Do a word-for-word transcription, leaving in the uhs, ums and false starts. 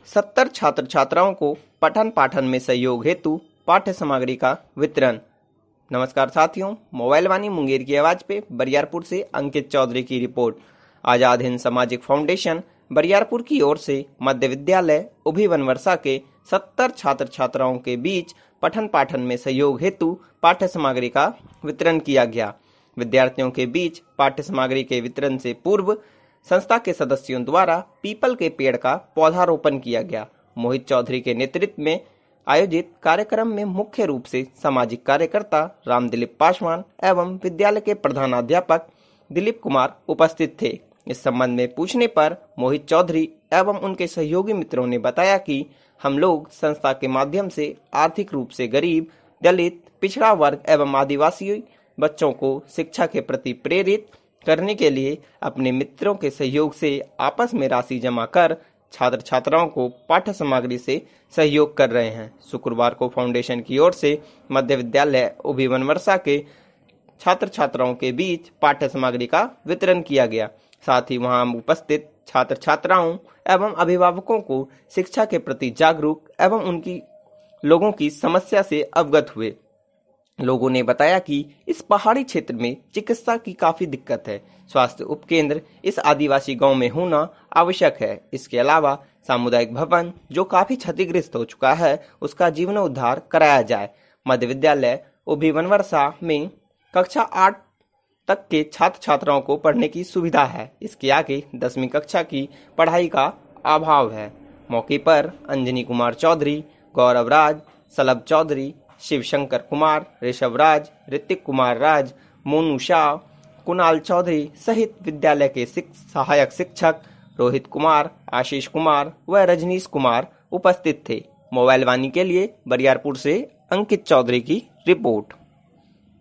सत्तर छात्र छात्राओं को पठन पाठन में सहयोग हेतु पाठ्य सामग्री का वितरण। नमस्कार साथियों, मोबाइल वाणी मुंगेर की आवाज पे बरियारपुर से अंकित चौधरी की रिपोर्ट। आजाद हिंद सामाजिक फाउंडेशन बरियारपुर की ओर से मध्य विद्यालय उभी वनवर्षा के सत्तर छात्र छात्राओं के बीच पठन पाठन में सहयोग हेतु पाठ्य सामग्री का वितरण किया गया। विद्यार्थियों के बीच पाठ्य सामग्री के वितरण से पूर्व संस्था के सदस्यों द्वारा पीपल के पेड़ का पौधारोपण किया गया। मोहित चौधरी के नेतृत्व में आयोजित कार्यक्रम में मुख्य रूप से सामाजिक कार्यकर्ता राम दिलीप पासवान एवं विद्यालय के प्रधानाध्यापक दिलीप कुमार उपस्थित थे। इस संबंध में पूछने पर मोहित चौधरी एवं उनके सहयोगी मित्रों ने बताया कि हम लोग संस्था के माध्यम से आर्थिक रूप से गरीब, दलित, पिछड़ा वर्ग एवं आदिवासी बच्चों को शिक्षा के प्रति प्रेरित करने के लिए अपने मित्रों के सहयोग से आपस में राशि जमा कर छात्र छात्राओं को पाठ्य सामग्री से सहयोग कर रहे हैं। शुक्रवार को फाउंडेशन की ओर से मध्य विद्यालय उभी वनवर्षा के छात्र छात्राओं के बीच पाठ्य सामग्री का वितरण किया गया। साथ ही वहां उपस्थित छात्र छात्राओं एवं अभिभावकों को शिक्षा के प्रति जागरूक एवं उनकी लोगों की समस्या से अवगत हुए। लोगों ने बताया कि इस पहाड़ी क्षेत्र में चिकित्सा की काफी दिक्कत है। स्वास्थ्य उपकेंद्र इस आदिवासी गांव में होना आवश्यक है। इसके अलावा सामुदायिक भवन जो काफी क्षतिग्रस्त हो चुका है, उसका जीर्णोद्धार कराया जाए। मध्य विद्यालय उभी वनवर्षा में कक्षा आठ तक के छात्र छात्राओं को पढ़ने की सुविधा है। इसके आगे दसवीं कक्षा की पढ़ाई का अभाव है। मौके पर अंजनी कुमार चौधरी, गौरव राज, सलभ चौधरी, शिवशंकर कुमार, ऋषभ राज, ऋतिक कुमार राज, मोनू शाह, कुणाल चौधरी सहित विद्यालय के सहायक शिक्षक रोहित कुमार, आशीष कुमार व रजनीश कुमार उपस्थित थे। मोबाइल वाणी के लिए बरियारपुर से अंकित चौधरी की रिपोर्ट।